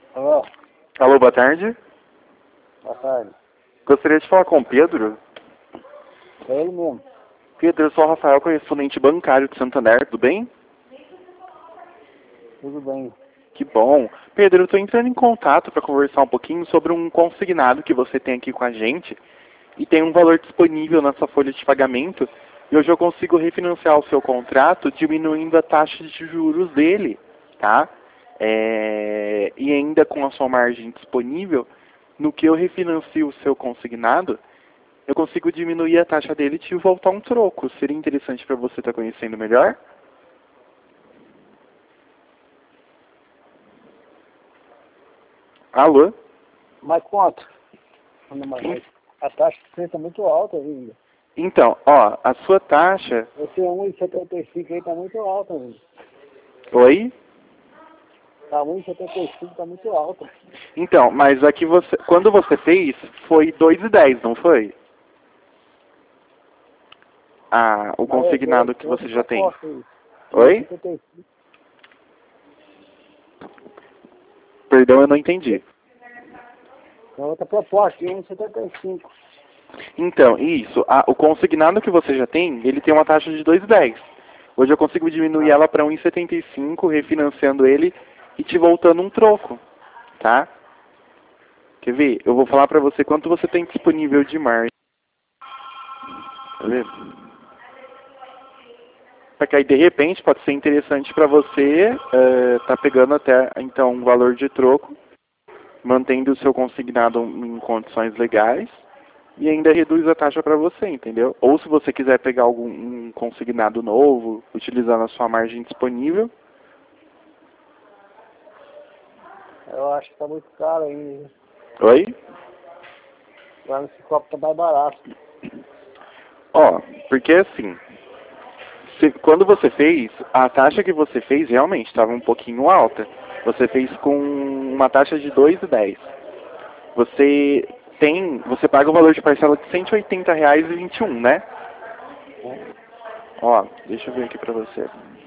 Alô, Alô, boa tarde. boa tarde. Gostaria de falar com o Pedro. É ele mesmo. Pedro, eu sou o Rafael, correspondente bancário de Santander, tudo bem? Tudo bem. Que bom. Pedro, eu estou entrando em contato para conversar um pouquinho sobre um consignado que você tem aqui com a gente e tem um valor disponível na sua folha de pagamento e hoje eu consigo refinanciar o seu contrato diminuindo a taxa de juros dele, tá? E ainda com a sua margem disponível, no que eu refinancio o seu consignado, eu consigo diminuir a taxa dele e te voltar um troco. Seria interessante para você estar conhecendo melhor? Alô? Mas quanto? Mas a taxa de está muito alta ainda. Então, ó, a sua taxa... Esse 1,75 aí tá muito alta ainda. Oi? Tá 1,75 tá muito alta. Então, mas aqui você... Quando você fez, foi 2,10, não foi? Ah, o Mas consignado que você já tem. Isso. Oi? 1,75. Perdão, eu não entendi. Tem outra proposta, 1,75. Então, isso. O consignado que você já tem, ele tem uma taxa de 2,10. Hoje eu consigo diminuir ela para 1,75, refinanciando ele e te voltando um troco, tá? Quer ver? Eu vou falar para você quanto você tem disponível de margem. Tá vendo? Porque aí de repente pode ser interessante para você tá pegando até então um valor de troco, mantendo o seu consignado em condições legais e ainda reduz a taxa para você, entendeu? Ou se você quiser pegar um consignado novo, utilizando a sua margem disponível. Eu acho que tá muito caro ainda. Oi? Lá nesse copo tá mais barato. Ó, porque assim, quando você fez, a taxa que você fez realmente estava um pouquinho alta. Você fez com uma taxa de 2,10. Você paga o valor de parcela de R$180,21, né? Ó, deixa eu ver aqui pra você.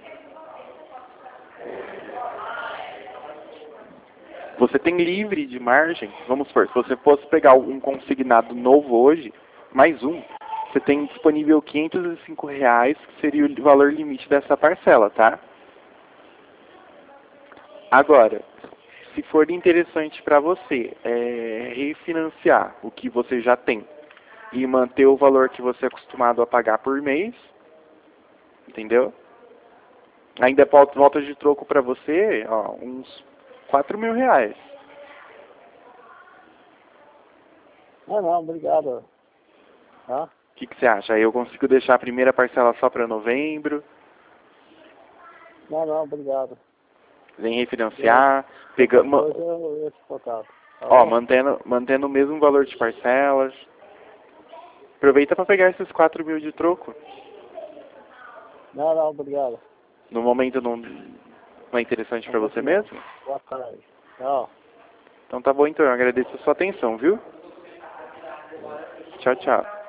Você tem livre de margem, vamos supor, se você fosse pegar um consignado novo hoje, mais um, você tem disponível R$505, que seria o valor limite dessa parcela, tá? Agora, se for interessante para você refinanciar o que você já tem e manter o valor que você é acostumado a pagar por mês, entendeu? Ainda volta de troco para você, ó, uns R$4.000. Não, obrigado. Tá? O que você acha? Aí eu consigo deixar a primeira parcela só para novembro, Não, obrigado. vem refinanciar, pegamos, Depois eu te contato. Tá ó, bom? mantendo o mesmo valor de parcelas. Aproveita para pegar esses 4.000 de troco. Não, obrigado. No momento não é interessante para você mesmo? Boa tarde. Tchau. Então tá bom, então. Eu agradeço a sua atenção, viu? Tchau, tchau.